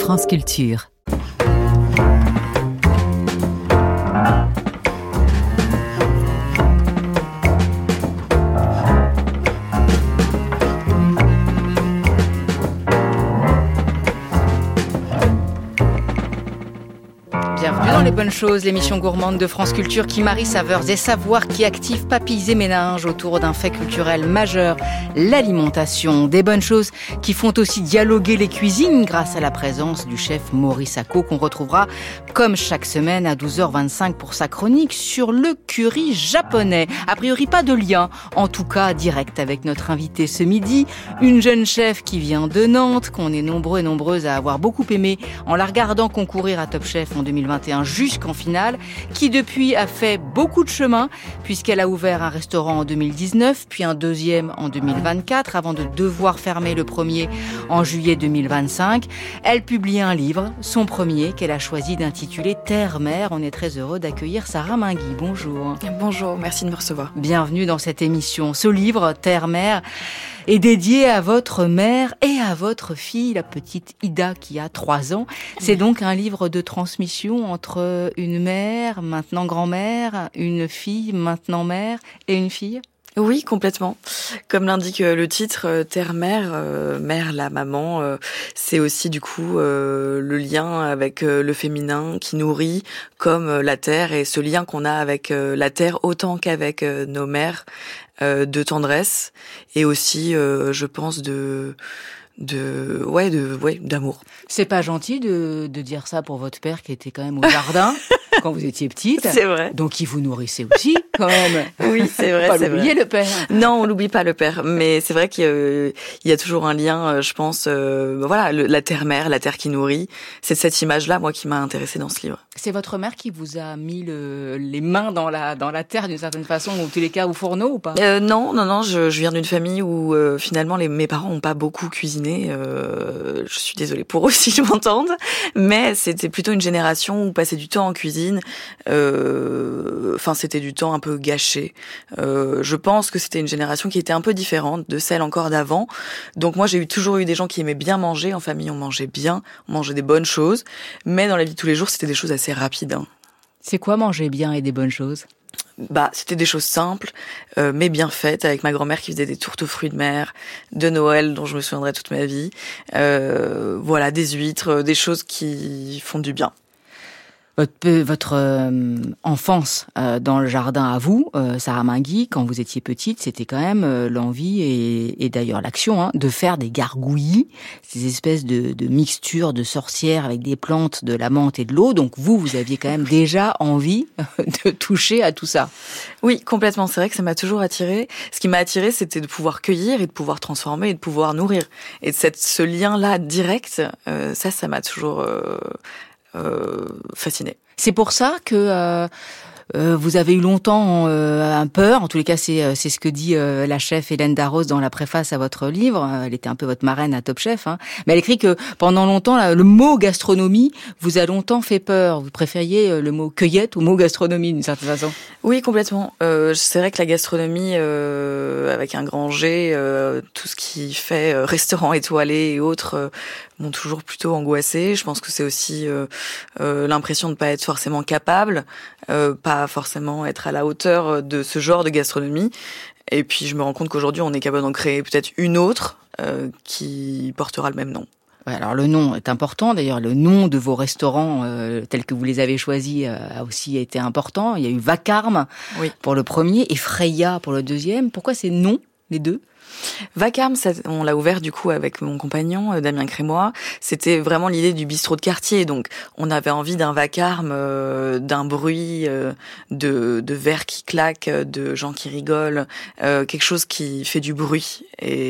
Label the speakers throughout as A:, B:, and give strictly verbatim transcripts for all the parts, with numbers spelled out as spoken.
A: France Culture.
B: Bienvenue dans Les Bonnes Choses, l'émission gourmande de France Culture qui marie saveurs et savoirs, qui active papilles et méninges autour d'un fait culturel majeur, l'alimentation. Des bonnes choses qui font aussi dialoguer les cuisines grâce à la présence du chef Maurice Acco, qu'on retrouvera comme chaque semaine à douze heures vingt-cinq pour sa chronique sur le curry japonais. A priori pas de lien, en tout cas direct avec notre invitée ce midi, une jeune chef qui vient de Nantes, qu'on est nombreux et nombreuses à avoir beaucoup aimé en la regardant concourir à Top Chef en deux mille vingt et un jusqu'en finale, qui depuis a fait beaucoup de chemin puisqu'elle a ouvert un restaurant en deux mille dix-neuf, puis un deuxième en deux mille vingt-quatre, avant de devoir fermer le premier en juillet deux mille vingt-cinq. Elle publie un livre, son premier, qu'elle a choisi d'intituler Terre-Mère. On est très heureux d'accueillir Sarah Mingui. Bonjour.
C: Bonjour, merci de me recevoir.
B: Bienvenue dans cette émission. Ce livre, Terre-Mère, est dédié à votre mère et à votre fille, la petite Ida qui a trois ans. C'est donc un livre de transmission entre une mère, maintenant grand-mère, une fille, maintenant mère, et une fille.
C: Oui, complètement. Comme l'indique le titre, Terre-Mère, euh, mère, la maman, euh, c'est aussi du coup euh, le lien avec euh, le féminin qui nourrit comme euh, la terre, et ce lien qu'on a avec euh, la terre autant qu'avec euh, nos mères, euh, de tendresse et aussi, euh, je pense, de de ouais de ouais d'amour.
B: C'est pas gentil de de dire ça pour votre père qui était quand même au jardin quand vous étiez petite.
C: C'est vrai.
B: Donc il vous nourrissait aussi quand même.
C: Oui, c'est vrai,
B: pas
C: c'est
B: l'oublier
C: vrai.
B: le père.
C: Non, on l'oublie pas le père, mais c'est vrai qu'il y a, il y a toujours un lien, je pense, euh, voilà, le, la terre-mère, la terre qui nourrit. C'est cette image-là, moi, qui m'a intéressée dans ce livre.
B: C'est votre mère qui vous a mis le, les mains dans la dans la terre d'une certaine façon, ou en tous les cas au fourneau ou pas?
C: euh, Non, non, non. Je, je viens d'une famille où euh, finalement les, mes parents ont pas beaucoup cuisiné. Euh, je suis désolée pour eux si je m'entende, mais c'était plutôt une génération où passer du temps en cuisine. Euh, enfin, c'était du temps un peu gâché. Euh, je pense que c'était une génération qui était un peu différente de celle encore d'avant. Donc moi, j'ai eu toujours eu des gens qui aimaient bien manger. En famille, on mangeait bien, on mangeait des bonnes choses, mais dans la vie de tous les jours, c'était des choses assez rapides. Hein.
B: C'est quoi manger bien et des bonnes choses?
C: Bah, c'était des choses simples, euh, mais bien faites, avec ma grand-mère qui faisait des tourtes aux fruits de mer, de Noël, dont je me souviendrai toute ma vie. Euh, voilà, des huîtres, des choses qui font du bien.
B: Votre, votre euh, enfance euh, dans le jardin à vous, euh, Sarah Mingui, quand vous étiez petite, c'était quand même euh, l'envie et, et d'ailleurs l'action hein, de faire des gargouillis, ces espèces de, de mixtures de sorcières avec des plantes, de la menthe et de l'eau. Donc vous, vous aviez quand même déjà envie de toucher à tout ça.
C: Oui, complètement. C'est vrai que ça m'a toujours attirée. Ce qui m'a attirée, c'était de pouvoir cueillir et de pouvoir transformer et de pouvoir nourrir. Et cette, ce lien-là direct, euh, ça, ça m'a toujours... Euh, Euh, fascinée.
B: C'est pour ça que euh, euh, vous avez eu longtemps euh, un peur. En tous les cas, c'est c'est ce que dit euh, la chef Hélène Darroze dans la préface à votre livre. Elle était un peu votre marraine à Top Chef, hein. Mais elle écrit que pendant longtemps, là, le mot gastronomie vous a longtemps fait peur. Vous préfériez le mot cueillette au mot gastronomie d'une certaine façon.
C: Oui, complètement. Euh, c'est vrai que la gastronomie, euh, avec un grand G, euh, tout ce qui fait euh, restaurant étoilé et autres, euh, m'ont toujours plutôt angoissée. Je pense que c'est aussi euh, euh, l'impression de pas être forcément capable, euh, pas forcément être à la hauteur de ce genre de gastronomie. Et puis je me rends compte qu'aujourd'hui, on est capable d'en créer peut-être une autre euh, qui portera le même nom.
B: Ouais, alors le nom est important. D'ailleurs, le nom de vos restaurants euh, tels que vous les avez choisis euh, a aussi été important. Il y a eu Vacarme
C: oui.
B: pour le premier et Freya pour le deuxième. Pourquoi ces noms, les deux ?
C: Vacarme, ça, on l'a ouvert du coup avec mon compagnon Damien Crémois. C'était vraiment l'idée du bistrot de quartier. Donc, on avait envie d'un vacarme, euh, d'un bruit, euh, de, de verres qui claquent, de gens qui rigolent, euh, quelque chose qui fait du bruit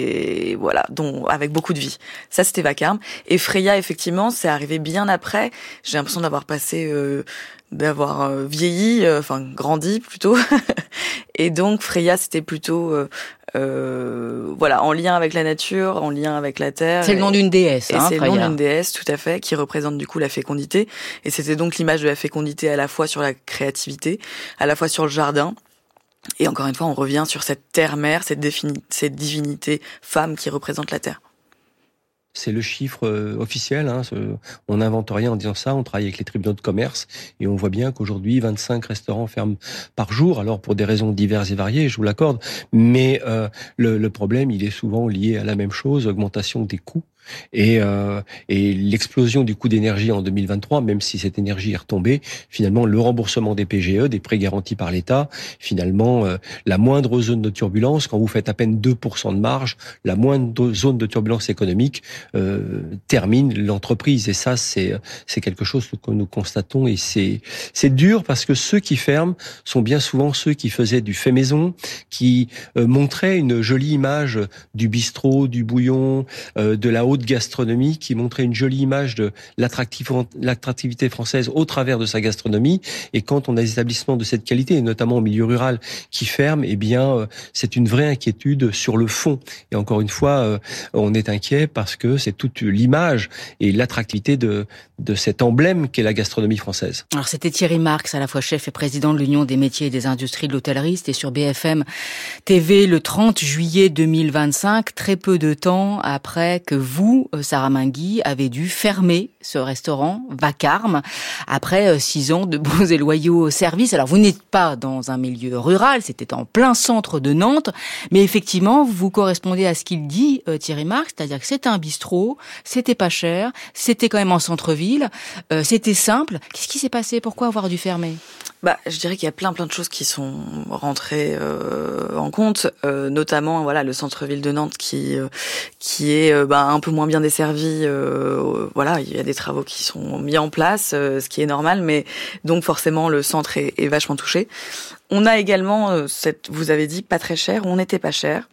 C: et voilà, dont avec beaucoup de vie. Ça, c'était Vacarme. Et Freya, effectivement, c'est arrivé bien après. J'ai l'impression d'avoir passé, euh, d'avoir euh, vieilli, euh, enfin grandi plutôt. Et donc Freya, c'était plutôt euh, euh, voilà, en lien avec la nature, en lien avec la terre.
B: C'est le nom d'une déesse,
C: et
B: hein,
C: c'est
B: Freya.
C: le nom d'une déesse, tout à fait, qui représente du coup la fécondité. Et c'était donc l'image de la fécondité à la fois sur la créativité, à la fois sur le jardin. Et encore une fois, on revient sur cette terre-mère, cette, défini- cette divinité femme qui représente la terre.
A: C'est le chiffre euh, officiel. Hein, ce, on n'invente rien en disant ça. On travaille avec les tribunaux de commerce et on voit bien qu'aujourd'hui, vingt-cinq restaurants ferment par jour. Alors pour des raisons diverses et variées, je vous l'accorde. Mais euh, le, le problème, il est souvent lié à la même chose, augmentation des coûts. Et, euh, et l'explosion du coût d'énergie en deux mille vingt-trois, même si cette énergie est retombée, finalement le remboursement des P G E, des prêts garantis par l'État, finalement euh, la moindre zone de turbulence, quand vous faites à peine deux pour cent de marge, la moindre zone de turbulence économique euh, termine l'entreprise. Et ça, c'est c'est quelque chose que nous constatons et c'est c'est dur parce que ceux qui ferment sont bien souvent ceux qui faisaient du fait maison, qui euh, montraient une jolie image du bistrot, du bouillon, euh, de la haute de gastronomie, qui montrait une jolie image de l'attractivité française au travers de sa gastronomie. Et quand on a des établissements de cette qualité, et notamment au milieu rural, qui ferment, eh bien, c'est une vraie inquiétude sur le fond. Et encore une fois, on est inquiet parce que c'est toute l'image et l'attractivité de, de cet emblème qu'est la gastronomie française.
B: Alors, c'était Thierry Marx, à la fois chef et président de l'Union des métiers et des industries de l'hôtellerie. C'était sur B F M T V le trente juillet deux mille vingt-cinq, très peu de temps après que vous, Sarah Mainguy, avez dû fermer ce restaurant Vacarme après six ans de bons et loyaux services. Alors, vous n'êtes pas dans un milieu rural, c'était en plein centre de Nantes, mais effectivement, vous correspondez à ce qu'il dit, euh, Thierry Marx, c'est-à-dire que c'était un bistrot, c'était pas cher, c'était quand même en centre-ville, euh, c'était simple. Qu'est-ce qui s'est passé? Pourquoi avoir dû fermer?
C: Bah, je dirais qu'il y a plein plein de choses qui sont rentrées euh, en compte, euh, notamment voilà le centre-ville de Nantes qui euh, qui est euh, bah, un peu moins bien desservi. Euh, voilà, il y a des travaux qui sont mis en place, euh, ce qui est normal, mais donc forcément le centre est, est vachement touché. On a également euh, cette, vous avez dit pas très cher, on n'était pas cher,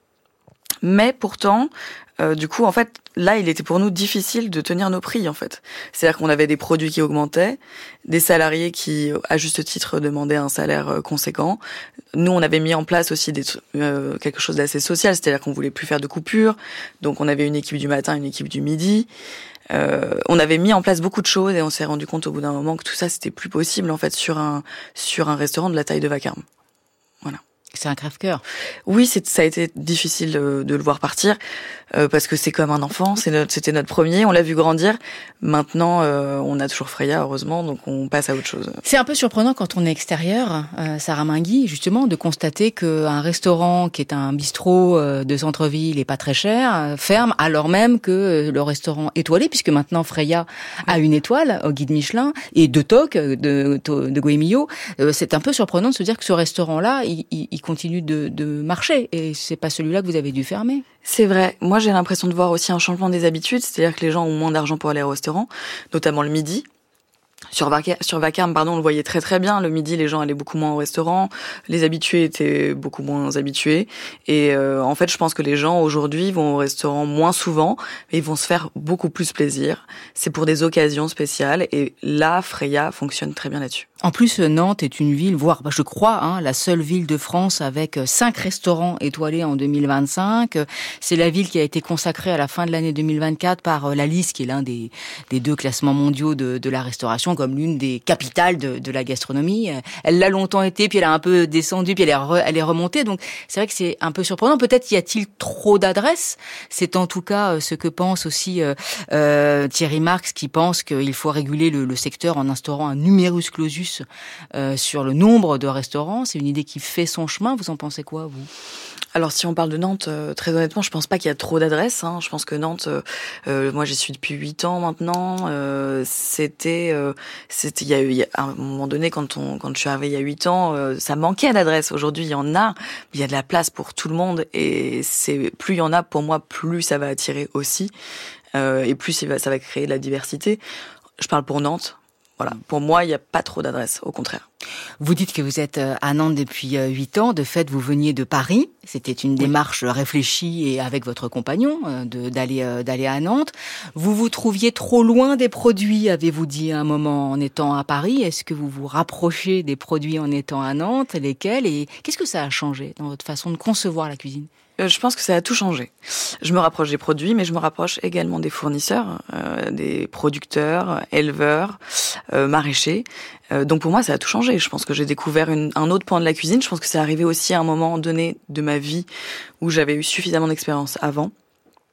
C: mais pourtant. Euh, du coup, en fait, là, il était pour nous difficile de tenir nos prix, en fait. C'est-à-dire qu'on avait des produits qui augmentaient, des salariés qui, à juste titre, demandaient un salaire conséquent. Nous, on avait mis en place aussi des, euh, quelque chose d'assez social, c'est-à-dire qu'on voulait plus faire de coupures. Donc, on avait une équipe du matin, une équipe du midi. Euh, on avait mis en place beaucoup de choses et on s'est rendu compte au bout d'un moment que tout ça, c'était plus possible, en fait, sur un, sur un restaurant de la taille de Vacarme. Voilà.
B: C'est un crève-cœur.
C: Oui, c'est, ça a été difficile de, de le voir partir euh, parce que c'est comme un enfant. C'est notre, c'était notre premier. On l'a vu grandir. Maintenant, euh, on a toujours Freya, heureusement, donc on passe à autre chose.
B: C'est un peu surprenant quand on est extérieur, euh, Sarah Mainguy, justement, de constater qu'un restaurant qui est un bistrot euh, de centre-ville et pas très cher euh, ferme, alors même que euh, le restaurant étoilé, puisque maintenant Freya a une étoile au guide Michelin et deux toques de de, de Goemio. Euh, c'est un peu surprenant de se dire que ce restaurant-là, il, il, il continue de, de marcher et c'est pas celui-là que vous avez dû fermer.
C: C'est vrai. Moi, j'ai l'impression de voir aussi un changement des habitudes, c'est-à-dire que les gens ont moins d'argent pour aller au restaurant, notamment le midi. Sur Vacarme, sur Vacarme, pardon, on le voyait très très bien. Le midi, les gens allaient beaucoup moins au restaurant. Les habitués étaient beaucoup moins habitués. Et euh, en fait, je pense que les gens aujourd'hui vont au restaurant moins souvent, mais ils vont se faire beaucoup plus plaisir. C'est pour des occasions spéciales. Et là, Freya fonctionne très bien là-dessus.
B: En plus, Nantes est une ville, voire, je crois, hein, la seule ville de France avec cinq restaurants étoilés en deux mille vingt-cinq. C'est la ville qui a été consacrée à la fin de l'année deux mille vingt-quatre par la Lys, qui est l'un des, des deux classements mondiaux de, de la restauration, comme l'une des capitales de, de la gastronomie. Elle l'a longtemps été, puis elle a un peu descendu, puis elle est, re, elle est remontée. Donc, c'est vrai que c'est un peu surprenant. Peut-être y a-t-il trop d'adresses. C'est en tout cas ce que pense aussi euh, euh, Thierry Marx, qui pense qu'il faut réguler le, le secteur en instaurant un numerus clausus Euh, sur le nombre de restaurants. C'est une idée qui fait son chemin. Vous en pensez quoi, vous ?
C: Alors, si on parle de Nantes, euh, très honnêtement, je pense pas qu'il y a trop d'adresses. Hein. Je pense que Nantes, euh, euh, moi, j'y suis depuis huit ans maintenant. Euh, c'était, euh, c'était, il y a eu, il y a, à un moment donné, quand on, quand je suis arrivée il y a huit ans, euh, ça manquait d'adresses. Aujourd'hui, il y en a. Il y a de la place pour tout le monde, et c'est plus il y en a, pour moi, plus ça va attirer aussi, euh, et plus ça va, ça va créer de la diversité. Je parle pour Nantes. Voilà. Pour moi, il n'y a pas trop d'adresses, au contraire.
B: Vous dites que vous êtes à Nantes depuis huit ans. De fait, vous veniez de Paris. C'était une démarche réfléchie et avec votre compagnon de, d'aller, d'aller à Nantes. Vous vous trouviez trop loin des produits, avez-vous dit à un moment en étant à Paris. Est-ce que vous vous rapprochez des produits en étant à Nantes? Lesquels? Et qu'est-ce que ça a changé dans votre façon de concevoir la cuisine?
C: Je pense que ça a tout changé. Je me rapproche des produits, mais je me rapproche également des fournisseurs, euh, des producteurs, éleveurs, euh, maraîchers. Euh, donc pour moi, ça a tout changé. Je pense que j'ai découvert une, un autre pan de la cuisine. Je pense que c'est arrivé aussi à un moment donné de ma vie où j'avais eu suffisamment d'expérience avant.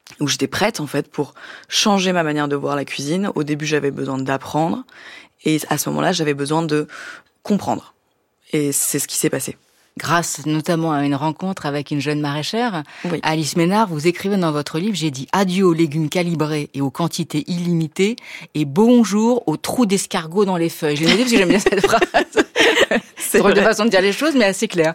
C: où j'étais prête en fait pour changer ma manière de voir la cuisine. Au début, j'avais besoin d'apprendre et à ce moment-là, j'avais besoin de comprendre. Et c'est ce qui s'est passé.
B: Grâce notamment à une rencontre avec une jeune maraîchère,
C: oui.
B: Alice Ménard, vous écrivez dans votre livre, j'ai dit adieu aux légumes calibrés et aux quantités illimitées et bonjour aux trous d'escargot dans les feuilles. Je l'ai noté parce que j'aime bien cette phrase. C'est drôle de façon de dire les choses, mais assez clair.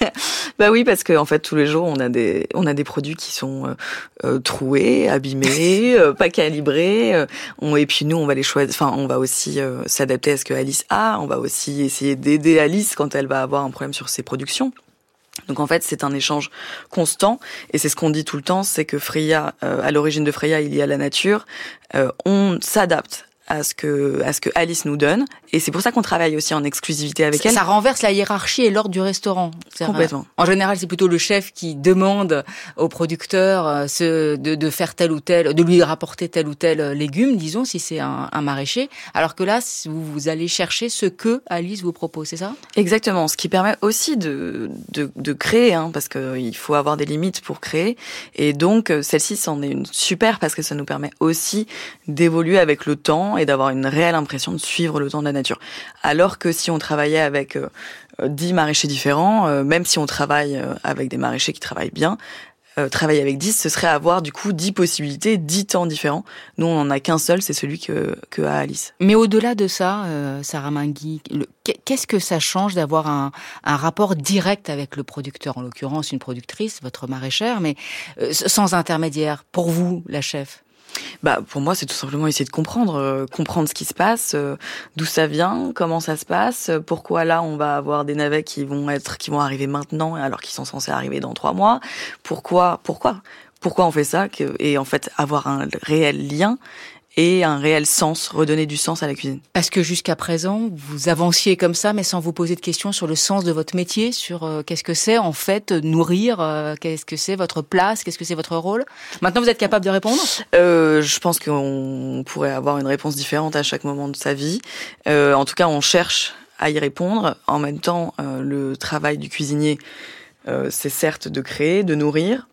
C: Bah oui, parce que en fait tous les jours on a des on a des produits qui sont euh, euh, troués, abîmés, euh, pas calibrés. Euh, on, et puis nous on va les choisir. Enfin, on va aussi euh, s'adapter à ce que Alice a. On va aussi essayer d'aider Alice quand elle va avoir un problème sur ses productions. Donc en fait, c'est un échange constant et c'est ce qu'on dit tout le temps, c'est que Freya, euh, à l'origine de Freya, il y a la nature. Euh, on s'adapte à ce que à ce que Alice nous donne et c'est pour ça qu'on travaille aussi en exclusivité avec
B: ça,
C: elle.
B: Ça renverse la hiérarchie et l'ordre du restaurant. C'est
C: Complètement.
B: Vrai. En général, c'est plutôt le chef qui demande au producteur euh, ce, de, de faire tel ou tel, de lui rapporter tel ou tel légume, disons, si c'est un, un maraîcher. Alors que là, vous, vous allez chercher ce que Alice vous propose, c'est ça ?
C: Exactement. Ce qui permet aussi de de, de créer, hein, parce que il faut avoir des limites pour créer. Et donc celle-ci, c'en est une super parce que ça nous permet aussi d'évoluer avec le temps et d'avoir une réelle impression de suivre le temps de la nature. Alors que si on travaillait avec euh, dix maraîchers différents, euh, même si on travaille euh, avec des maraîchers qui travaillent bien, euh, travailler avec dix, ce serait avoir du coup dix possibilités, dix temps différents. Nous, on en a qu'un seul, c'est celui que, que a Alice.
B: Mais au-delà de ça, euh, Sarah Mingui, le, qu'est-ce que ça change d'avoir un, un rapport direct avec le producteur, en l'occurrence une productrice, votre maraîchère, mais euh, sans intermédiaire, pour vous, la chef ?
C: Bah, pour moi, c'est tout simplement essayer de comprendre, euh, comprendre ce qui se passe, euh, d'où ça vient, comment ça se passe, euh, pourquoi là on va avoir des navets qui vont être, qui vont arriver maintenant alors qu'ils sont censés arriver dans trois mois. Pourquoi, pourquoi, pourquoi on fait ça que, et en fait avoir un réel lien et un réel sens, redonner du sens à la cuisine.
B: Parce que jusqu'à présent, vous avanciez comme ça, mais sans vous poser de questions sur le sens de votre métier, sur euh, qu'est-ce que c'est en fait nourrir, euh, qu'est-ce que c'est votre place, qu'est-ce que c'est votre rôle. Maintenant, vous êtes capable de répondre ?
C: euh, Je pense qu'on pourrait avoir une réponse différente à chaque moment de sa vie. Euh, en tout cas, on cherche à y répondre. En même temps, euh, le travail du cuisinier, euh, c'est certes de créer, de nourrir.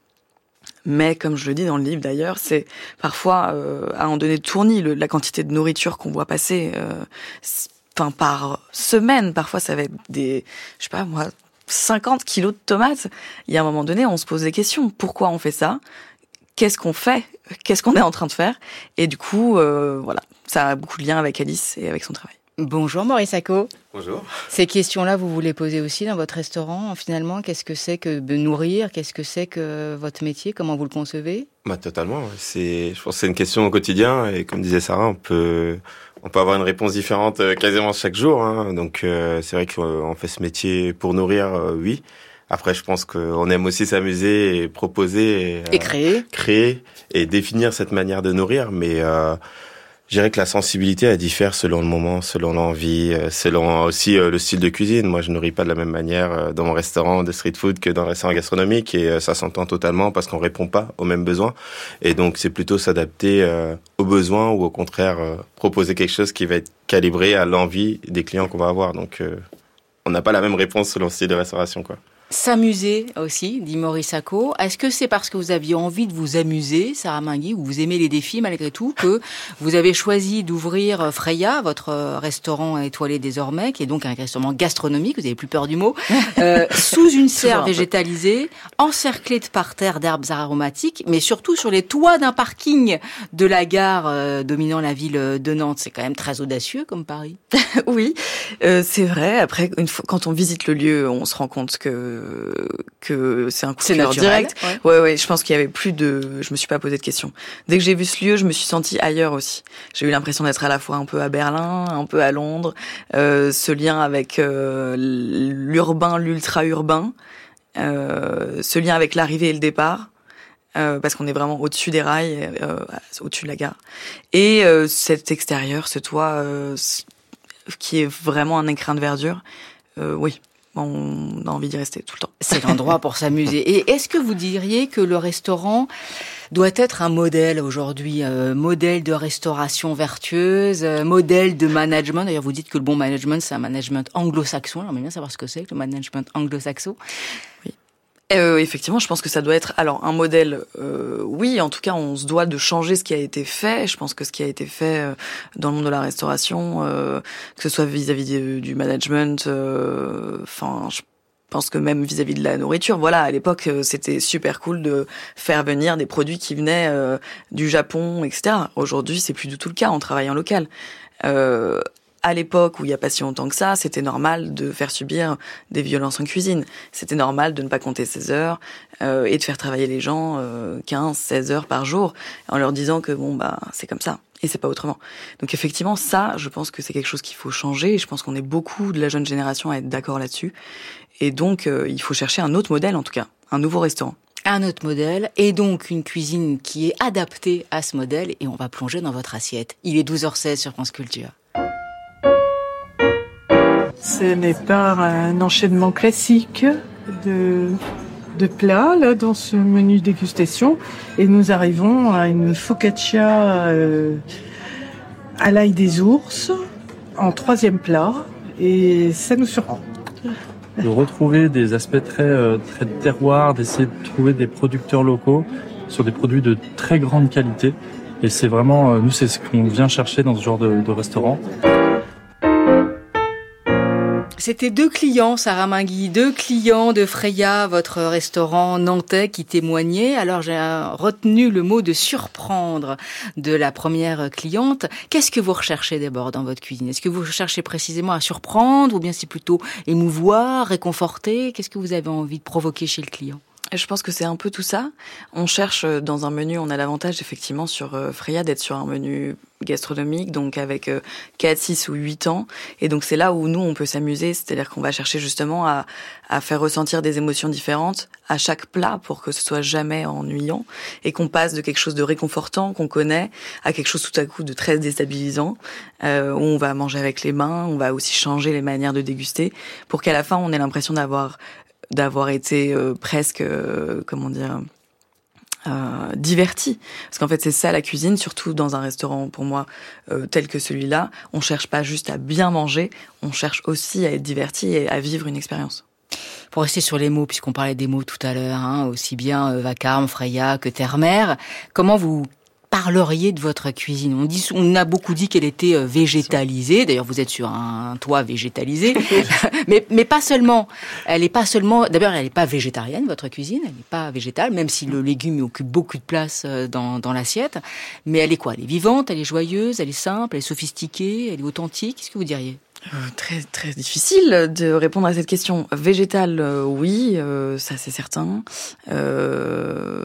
C: Mais comme je le dis dans le livre d'ailleurs, c'est parfois euh, à en donner de tournis le, la quantité de nourriture qu'on voit passer, euh, enfin par semaine. Parfois ça va être des, je sais pas moi, cinquante kilos de tomates. Il y a un moment donné, on se pose des questions. Pourquoi on fait ça ? Qu'est-ce qu'on fait ? Qu'est-ce qu'on est en train de faire ? Et du coup, euh, voilà, ça a beaucoup de lien avec Alice et avec son travail.
B: Bonjour Maurice Sacco.
D: Bonjour.
B: Ces questions-là, vous vous les posez aussi dans votre restaurant. Finalement, qu'est-ce que c'est que de nourrir ? Qu'est-ce que c'est que votre métier ? Comment vous le concevez ?
D: Bah totalement. C'est, je pense, que c'est une question au quotidien et comme disait Sarah, on peut, on peut avoir une réponse différente quasiment chaque jour. Hein. Donc euh, c'est vrai qu'on fait ce métier pour nourrir, euh, oui. Après, je pense qu'on aime aussi s'amuser et proposer et,
B: et créer,
D: euh, créer et définir cette manière de nourrir, mais euh, je dirais que la sensibilité, elle diffère selon le moment, selon l'envie, selon aussi le style de cuisine. Moi, je ne nourris pas de la même manière dans mon restaurant de street food que dans le restaurant gastronomique et ça s'entend totalement parce qu'on répond pas aux mêmes besoins. Et donc, c'est plutôt s'adapter aux besoins ou au contraire proposer quelque chose qui va être calibré à l'envie des clients qu'on va avoir. Donc, on n'a pas la même réponse selon le style de restauration, quoi.
B: S'amuser aussi, dit Maurice Sacco. Est-ce que c'est parce que vous aviez envie de vous amuser, Sarah Mingui, ou vous aimez les défis malgré tout, que vous avez choisi d'ouvrir Freya, votre restaurant étoilé désormais, qui est donc un restaurant gastronomique, vous n'avez plus peur du mot, euh, sous une serre végétalisée, encerclée de parterres d'herbes aromatiques, mais surtout sur les toits d'un parking de la gare euh, dominant la ville de Nantes. C'est quand même très audacieux comme pari.
C: Oui, euh, c'est vrai. Après, une fois, quand on visite le lieu, on se rend compte que que c'est un coup de cœur direct.
B: Ouais.
C: ouais, ouais. Je pense qu'il y avait plus de. Je me suis pas posé de questions. Dès que j'ai vu ce lieu, je me suis sentie ailleurs aussi. J'ai eu l'impression d'être à la fois un peu à Berlin, un peu à Londres. Euh, ce lien avec euh, l'urbain, l'ultra urbain, euh, ce lien avec l'arrivée et le départ. Euh, parce qu'on est vraiment au-dessus des rails, euh, au-dessus de la gare. Et euh, cet extérieur, ce toit, euh, qui est vraiment un écrin de verdure, euh, oui. On a envie d'y rester tout le temps.
B: C'est l'endroit pour s'amuser. Et est-ce que vous diriez que le restaurant doit être un modèle aujourd'hui, euh, modèle de restauration vertueuse, euh, modèle de management? D'ailleurs, vous dites que le bon management, c'est un management anglo-saxon. J'aimerais bien savoir ce que c'est que le management anglo-saxon.
C: Oui. Euh, effectivement, je pense que ça doit être alors un modèle. Euh, oui, en tout cas, on se doit de changer ce qui a été fait. Je pense que ce qui a été fait euh, dans le monde de la restauration, euh, que ce soit vis-à-vis du, du management, enfin, euh, je pense que même vis-à-vis de la nourriture, voilà, à l'époque, c'était super cool de faire venir des produits qui venaient euh, du Japon, et cetera. Aujourd'hui, c'est plus du tout le cas. On travaille en local. Euh, À l'époque où il n'y a pas si longtemps que ça, c'était normal de faire subir des violences en cuisine. C'était normal de ne pas compter ses heures euh, et de faire travailler les gens euh, quinze, seize heures par jour en leur disant que bon bah c'est comme ça et c'est pas autrement. Donc effectivement ça, je pense que c'est quelque chose qu'il faut changer et je pense qu'on est beaucoup de la jeune génération à être d'accord là-dessus. Et donc euh, il faut chercher un autre modèle en tout cas, un nouveau restaurant.
B: Un autre modèle, et donc une cuisine qui est adaptée à ce modèle, et on va plonger dans votre assiette. Il est douze heures seize sur France Culture.
E: Ce n'est pas un enchaînement classique de, de plats là, dans ce menu dégustation. Et nous arrivons à une focaccia euh, à l'ail des ours en troisième plat. Et ça nous surprend.
F: De retrouver des aspects très, euh, très terroirs, d'essayer de trouver des producteurs locaux sur des produits de très grande qualité. Et c'est vraiment, euh, nous, c'est ce qu'on vient chercher dans ce genre de, de restaurant.
B: C'était deux clients, Sarah Mainguy, deux clients de Freya, votre restaurant nantais, qui témoignaient. Alors j'ai retenu le mot de surprendre de la première cliente. Qu'est-ce que vous recherchez d'abord dans votre cuisine? Est-ce que vous cherchez précisément à surprendre ou bien c'est plutôt émouvoir, réconforter? Qu'est-ce que vous avez envie de provoquer chez le client?
C: Je pense que c'est un peu tout ça. On cherche dans un menu, on a l'avantage effectivement sur Freya d'être sur un menu gastronomique, donc avec quatre, six ou huit ans. Et donc c'est là où nous, on peut s'amuser, c'est-à-dire qu'on va chercher justement à, à faire ressentir des émotions différentes à chaque plat pour que ce soit jamais ennuyant et qu'on passe de quelque chose de réconfortant qu'on connaît à quelque chose tout à coup de très déstabilisant, euh, où on va manger avec les mains, on va aussi changer les manières de déguster pour qu'à la fin, on ait l'impression d'avoir d'avoir été euh, presque, euh, comment dire, euh, diverti. Parce qu'en fait, c'est ça la cuisine, surtout dans un restaurant, pour moi, euh, tel que celui-là. On cherche pas juste à bien manger, on cherche aussi à être diverti et à vivre une expérience.
B: Pour rester sur les mots, puisqu'on parlait des mots tout à l'heure, hein, aussi bien euh, vacarme, Freya que terre-mer, comment vous parleriez de votre cuisine? On dit, on a beaucoup dit qu'elle était végétalisée. D'ailleurs, vous êtes sur un toit végétalisé, mais mais pas seulement. Elle est pas seulement. D'abord, elle n'est pas végétarienne, votre cuisine. Elle n'est pas végétale, même si le légume occupe beaucoup de place dans dans l'assiette. Mais elle est quoi? Elle est vivante, elle est joyeuse, elle est simple, elle est sophistiquée, elle est authentique. Qu'est-ce que vous diriez?
C: Euh, très très difficile de répondre à cette question. Végétale, euh, oui, euh, ça c'est certain. Euh...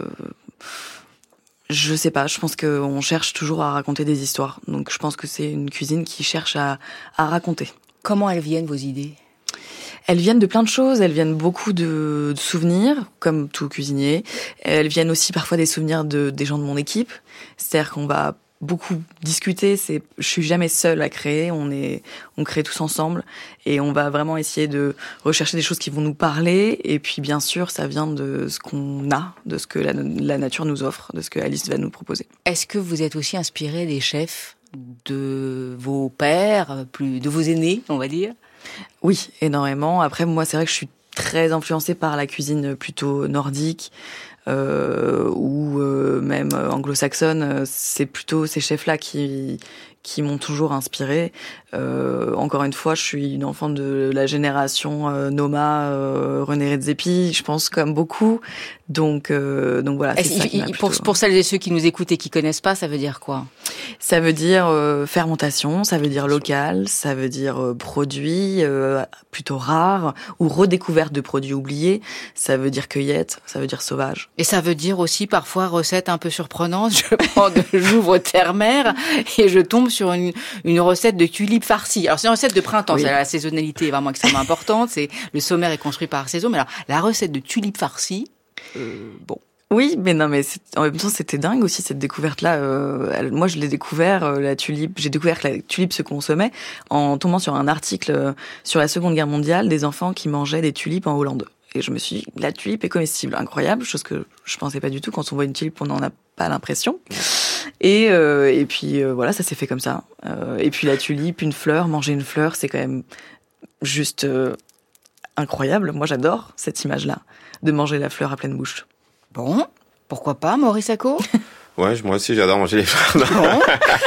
C: Je sais pas, je pense qu'on cherche toujours à raconter des histoires. Donc je pense que c'est une cuisine qui cherche à, à raconter.
B: Comment elles viennent, vos idées?
C: Elles viennent de plein de choses, elles viennent beaucoup de, de souvenirs, comme tout cuisinier. Elles viennent aussi parfois des souvenirs de, des gens de mon équipe. C'est-à-dire qu'on va beaucoup discuter, c'est, je suis jamais seule à créer, on est, on crée tous ensemble et on va vraiment essayer de rechercher des choses qui vont nous parler et puis bien sûr ça vient de ce qu'on a, de ce que la, la nature nous offre, de ce que Alice va nous proposer.
B: Est-ce que vous êtes aussi inspiré des chefs de vos pères, plus de vos aînés, on va dire?
C: Oui, énormément. Après moi c'est vrai que je suis très influencée par la cuisine plutôt nordique. Euh, ou euh, même anglo-saxonne, c'est plutôt ces chefs-là qui qui m'ont toujours inspirée. Euh, encore une fois, je suis une enfant de la génération euh, Noma, euh, René Redzepi, je pense comme beaucoup. Donc, euh, donc voilà. C'est ça qui m'a
B: pour,
C: plutôt...
B: pour celles et ceux qui nous écoutent et qui connaissent pas, ça veut dire quoi?
C: Ça veut dire euh, fermentation, ça veut dire local, ça veut dire euh, produit euh, plutôt rare ou redécouverte de produits oubliés. Ça veut dire cueillette, ça veut dire sauvage.
B: Et ça veut dire aussi parfois recette un peu surprenante. Je prends, de, j'ouvre terre-mer et je tombe sur une, une recette de tulipes farcies. Alors c'est une recette de printemps, oui. La saisonnalité est vraiment extrêmement importante. C'est le sommaire est construit par saison, mais alors la recette de tulipes farcies, euh, bon.
C: Oui, mais non, mais c'est, en même temps, c'était dingue aussi cette découverte-là. Euh, elle, moi, je l'ai découvert euh, la tulipe. J'ai découvert que la tulipe se consommait en tombant sur un article euh, sur la Seconde Guerre mondiale des enfants qui mangeaient des tulipes en Hollande. Et je me suis dit, la tulipe est comestible, incroyable, chose que je pensais pas du tout. Quand on voit une tulipe, on n'en a pas l'impression. Et euh, et puis euh, voilà, ça s'est fait comme ça. Euh, et puis la tulipe, une fleur, manger une fleur, c'est quand même juste. Euh, incroyable. Moi, j'adore cette image-là, de manger la fleur à pleine bouche.
B: Bon, pourquoi pas, Maurice Sacco?
D: Ouais, moi aussi, j'adore manger les fleurs.
B: Bon.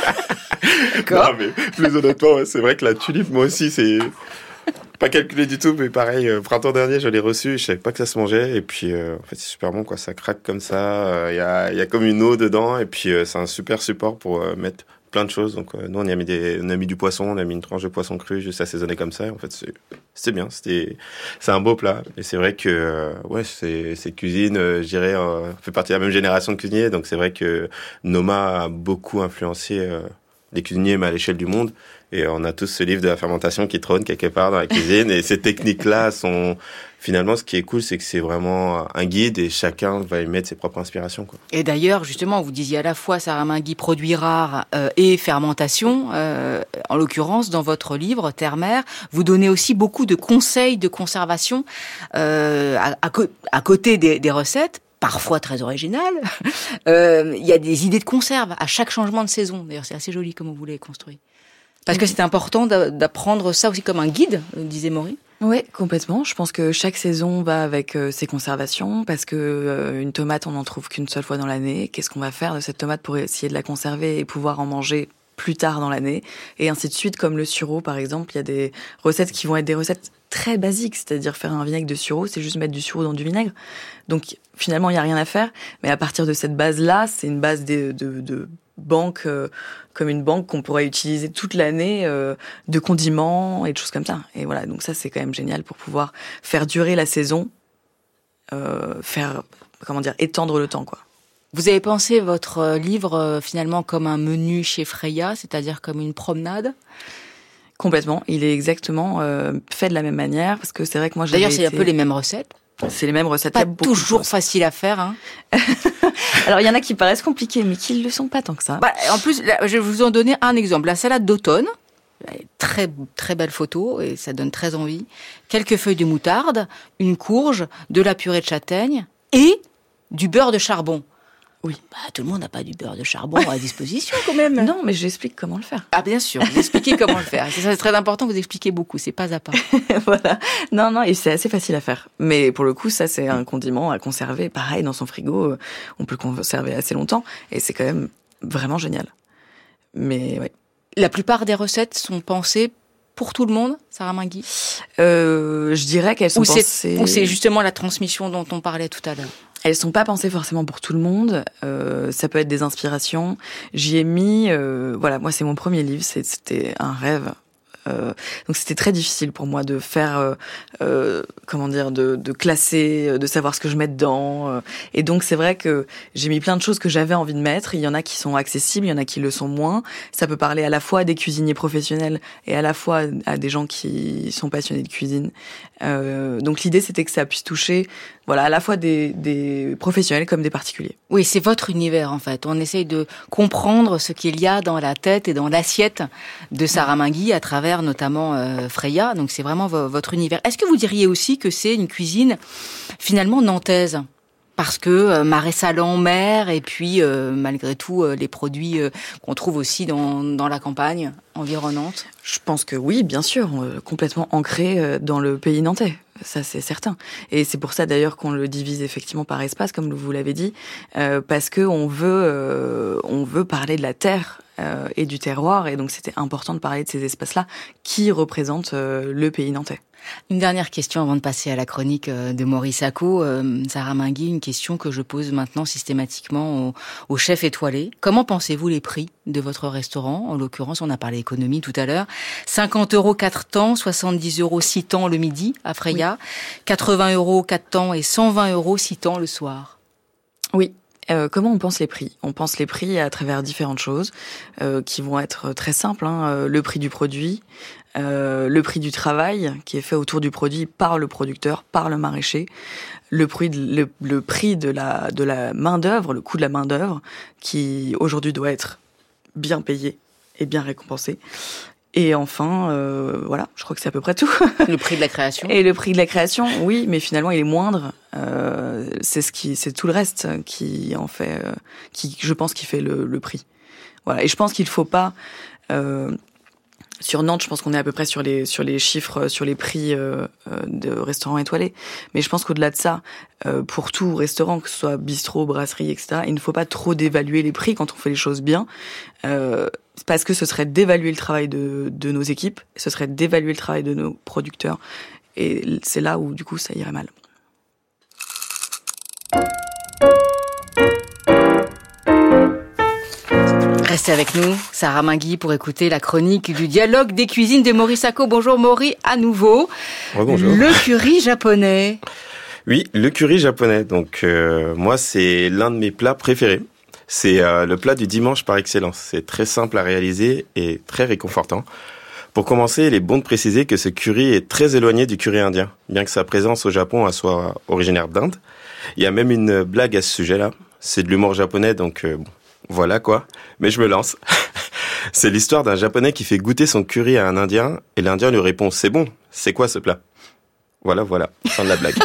B: D'accord.
D: Non, mais plus honnêtement, ouais, c'est vrai que la tulipe, moi aussi, c'est pas calculé du tout, mais pareil, euh, printemps dernier, je l'ai reçu, je savais pas que ça se mangeait, et puis euh, en fait, c'est super bon, quoi. Ça craque comme ça, il euh, y a, y a comme une eau dedans, et puis euh, c'est un super support pour euh, mettre plein de choses. Donc euh, nous, on y a mis des, on a mis du poisson, on a mis une tranche de poisson cru, juste assaisonné comme ça. En fait, c'est, c'était bien, c'était, c'est un beau plat. Et c'est vrai que, euh, ouais, c'est, c'est cuisine, euh, je dirais, euh, fait partie de la même génération de cuisiniers, donc c'est vrai que Noma a beaucoup influencé euh, les cuisiniers, mais à l'échelle du monde. Et on a tous ce livre de la fermentation qui trône quelque part dans la cuisine. Et ces techniques-là sont... Finalement, ce qui est cool, c'est que c'est vraiment un guide et chacun va y mettre ses propres inspirations, quoi.
B: Et d'ailleurs, justement, vous disiez à la fois Saramingui, produits rares euh, et fermentation. Euh, en l'occurrence, dans votre livre, Terre-Mer, vous donnez aussi beaucoup de conseils de conservation euh, à, à, co- à côté des, des recettes, parfois très originales. Euh, il y a des idées de conserve à chaque changement de saison. D'ailleurs, c'est assez joli comme vous l'avez construit. Parce que c'est important d'apprendre ça aussi comme un guide, disait Maury.
C: Oui, complètement. Je pense que chaque saison va avec euh, ses conservations, parce que euh, une tomate, on n'en trouve qu'une seule fois dans l'année. Qu'est-ce qu'on va faire de cette tomate pour essayer de la conserver et pouvoir en manger plus tard dans l'année, et ainsi de suite. Comme le sureau, par exemple, il y a des recettes qui vont être des recettes très basiques, c'est-à-dire faire un vinaigre de sureau, c'est juste mettre du sureau dans du vinaigre. Donc finalement, il n'y a rien à faire. Mais à partir de cette base-là, c'est une base de, de, de banque, euh, comme une banque qu'on pourrait utiliser toute l'année, euh, de condiments et de choses comme ça. Et voilà, donc ça, c'est quand même génial pour pouvoir faire durer la saison, euh, faire, comment dire, étendre le temps, quoi.
B: Vous avez pensé votre livre euh, finalement comme un menu chez Freia, c'est-à-dire comme une promenade?
C: Complètement. Il est exactement euh, fait de la même manière, parce que c'est vrai que moi, j'avais
B: D'ailleurs, c'est
C: été...
B: un peu les mêmes recettes.
C: C'est les mêmes recettes.
B: Pas toujours facile à faire, hein.
C: Alors, il y en a qui paraissent compliqués, mais qui ne le sont pas tant que ça.
B: Bah, en plus, là, je vais vous en donner un exemple. La salade d'automne, très très belle photo et ça donne très envie. Quelques feuilles de moutarde, une courge, de la purée de châtaigne et du beurre de charbon.
C: Oui.
B: Bah, tout le monde n'a pas du beurre de charbon à disposition quand même.
C: Non, mais j'explique comment le faire.
B: Ah, bien sûr, vous expliquez comment le faire. C'est, ça, c'est très important, vous expliquez beaucoup, c'est pas à pas.
C: Voilà. Non, non, et c'est assez facile à faire. Mais pour le coup, ça, c'est un condiment à conserver. Pareil, dans son frigo, on peut le conserver assez longtemps. Et c'est quand même vraiment génial. Mais ouais.
B: La plupart des recettes sont pensées pour tout le monde, Saramingui
C: euh, Je dirais qu'elles sont
B: ou
C: pensées...
B: C'est, ou c'est justement la transmission dont on parlait tout à l'heure?
C: Elles sont pas pensées forcément pour tout le monde. Euh, ça peut être des inspirations. J'y ai mis, euh, voilà, moi c'est mon premier livre, c'était un rêve. Euh, donc c'était très difficile pour moi de faire, euh, euh, comment dire, de, de classer, de savoir ce que je mets dedans. Euh, et donc c'est vrai que j'ai mis plein de choses que j'avais envie de mettre. Il y en a qui sont accessibles, il y en a qui le sont moins. Ça peut parler à la fois à des cuisiniers professionnels et à la fois à des gens qui sont passionnés de cuisine. Euh, donc l'idée c'était que ça puisse toucher, voilà, à la fois des, des professionnels comme des particuliers.
B: Oui, c'est votre univers en fait. On essaye de comprendre ce qu'il y a dans la tête et dans l'assiette de Saramingui à travers notamment euh, Freia. Donc c'est vraiment v- votre univers. Est-ce que vous diriez aussi que c'est une cuisine finalement nantaise ? Parce que euh, marais salants, mer, et puis euh, malgré tout euh, les produits euh, qu'on trouve aussi dans, dans la campagne environnante.
C: Je pense que oui, bien sûr, euh, complètement ancré euh, dans le pays nantais, ça c'est certain. Et c'est pour ça d'ailleurs qu'on le divise effectivement par espace, comme vous l'avez dit, euh, parce que on veut, euh, on veut parler de la terre euh, et du terroir, et donc c'était important de parler de ces espaces-là qui représentent euh, le pays nantais.
B: Une dernière question avant de passer à la chronique de Maurice Sacco. Euh, Saramingui, une question que je pose maintenant systématiquement aux, aux chefs étoilés. Comment pensez-vous les prix de votre restaurant ? En l'occurrence, on a parlé économie tout à l'heure. cinquante euros quatre temps, soixante-dix euros six temps le midi à Freia, oui. quatre-vingts euros quatre temps et cent vingt euros six temps le soir.
C: Oui. Euh, comment on pense les prix ? On pense les prix à travers différentes choses euh, qui vont être très simples. Hein. Euh, le prix du produit, euh, le prix du travail qui est fait autour du produit par le producteur, par le maraîcher, le prix de, le, le prix de la, de la main-d'œuvre, le coût de la main-d'œuvre qui aujourd'hui doit être bien payé et bien récompensé. Et enfin, euh, voilà, je crois que c'est à peu près tout.
B: Le prix de la création.
C: Et le prix de la création, oui, mais finalement, il est moindre. Euh, c'est ce qui, c'est tout le reste qui en fait, euh, qui, je pense, qui fait le, le prix. Voilà. Et je pense qu'il faut pas. Euh, Sur Nantes, je pense qu'on est à peu près sur les sur les chiffres, sur les prix euh, de restaurants étoilés. Mais je pense qu'au-delà de ça, euh, pour tout restaurant, que ce soit bistrot, brasserie, et cetera, il ne faut pas trop dévaluer les prix quand on fait les choses bien, euh, parce que ce serait d'évaluer le travail de, de nos équipes, ce serait d'évaluer le travail de nos producteurs, et c'est là où du coup ça irait mal.
B: Restez avec nous, Sarah Mingui, pour écouter la chronique du dialogue des cuisines de Maury Sacco. Bonjour Maury, à nouveau.
D: Oh, bonjour.
B: Le curry japonais.
D: Oui, le curry japonais. Donc euh, moi, c'est l'un de mes plats préférés. C'est euh, le plat du dimanche par excellence. C'est très simple à réaliser et très réconfortant. Pour commencer, il est bon de préciser que ce curry est très éloigné du curry indien, bien que sa présence au Japon soit originaire d'Inde. Il y a même une blague à ce sujet-là. C'est de l'humour japonais, donc euh, bon. Voilà quoi, mais je me lance. C'est l'histoire d'un Japonais qui fait goûter son curry à un Indien, et l'Indien lui répond « C'est bon, c'est quoi ce plat ?» Voilà, voilà, fin de la blague.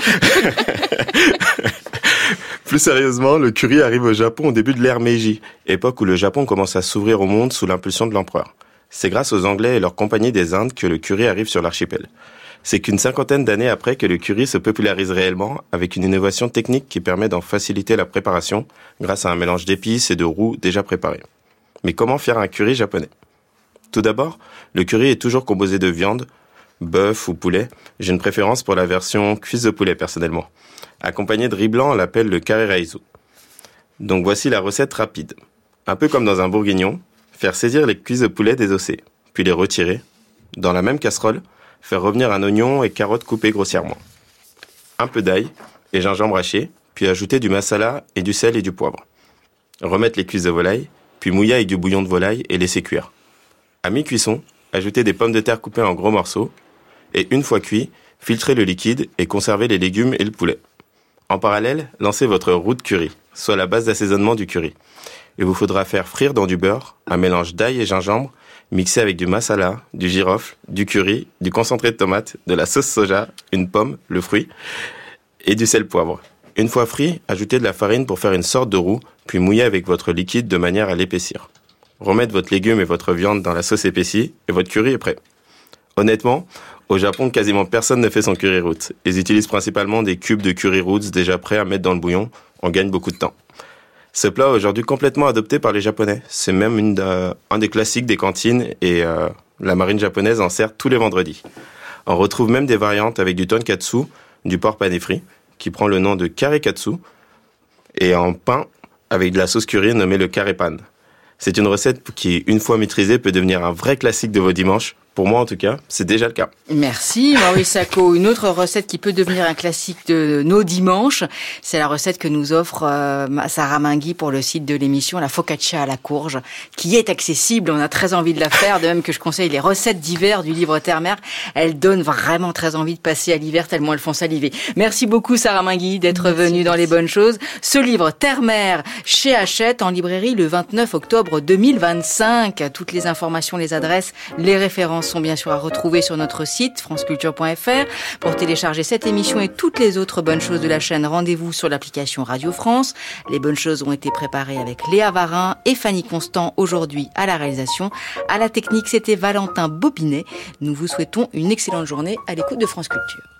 D: Plus sérieusement, le curry arrive au Japon au début de l'ère Meiji, époque où le Japon commence à s'ouvrir au monde sous l'impulsion de l'empereur. C'est grâce aux Anglais et leur compagnie des Indes que le curry arrive sur l'archipel. C'est qu'une cinquantaine d'années après que le curry se popularise réellement, avec une innovation technique qui permet d'en faciliter la préparation grâce à un mélange d'épices et de roux déjà préparés. Mais comment faire un curry japonais ? Tout d'abord, le curry est toujours composé de viande, bœuf ou poulet. J'ai une préférence pour la version cuisse de poulet personnellement. Accompagné de riz blanc, on l'appelle le kare raizu. Donc voici la recette rapide. Un peu comme dans un bourguignon, faire saisir les cuisses de poulet désossées, puis les retirer. Dans la même casserole, faire revenir un oignon et carottes coupées grossièrement. Un peu d'ail et gingembre haché, puis ajouter du masala et du sel et du poivre. Remettre les cuisses de volaille, puis mouiller avec du bouillon de volaille et laisser cuire. À mi-cuisson, ajouter des pommes de terre coupées en gros morceaux et une fois cuit, filtrer le liquide et conserver les légumes et le poulet. En parallèle, lancez votre roux de curry, soit la base d'assaisonnement du curry. Il vous faudra faire frire dans du beurre un mélange d'ail et gingembre mixé avec du masala, du girofle, du curry, du concentré de tomate, de la sauce soja, une pomme, le fruit, et du sel poivre. Une fois frit, ajoutez de la farine pour faire une sorte de roux, puis mouillez avec votre liquide de manière à l'épaissir. Remettre votre légume et votre viande dans la sauce épaissie, et votre curry est prêt. Honnêtement, au Japon, quasiment personne ne fait son curry roots. Ils utilisent principalement des cubes de curry roots déjà prêts à mettre dans le bouillon. On gagne beaucoup de temps. Ce plat est aujourd'hui complètement adopté par les Japonais. C'est même une de, un des classiques des cantines et euh, la marine japonaise en sert tous les vendredis. On retrouve même des variantes avec du tonkatsu, du porc pané frit, qui prend le nom de karekatsu, et en pain avec de la sauce curry nommée le karepan. C'est une recette qui, une fois maîtrisée, peut devenir un vrai classique de vos dimanches. Pour moi, en tout cas, c'est déjà le cas.
B: Merci, Maury Sacco. Une autre recette qui peut devenir un classique de nos dimanches, c'est la recette que nous offre euh, Sarah Mingui pour le site de l'émission, la focaccia à la courge, qui est accessible. On a très envie de la faire, de même que je conseille les recettes d'hiver du livre Terre-Mère. Elles donnent vraiment très envie de passer à l'hiver, tellement elles font saliver. Merci beaucoup, Sarah Mingui, d'être venue dans Les Bonnes Choses. Ce livre Terre-Mère chez Hachette, en librairie le vingt-neuf octobre deux mille vingt-cinq. Toutes les informations, les adresses, les références sont bien sûr à retrouver sur notre site franceculture point f r. Pour télécharger cette émission et toutes les autres bonnes choses de la chaîne, rendez-vous sur l'application Radio France. Les bonnes choses ont été préparées avec Léa Varin et Fanny Constant aujourd'hui à la réalisation. À la technique, c'était Valentin Bobinet. Nous vous souhaitons une excellente journée à l'écoute de France Culture.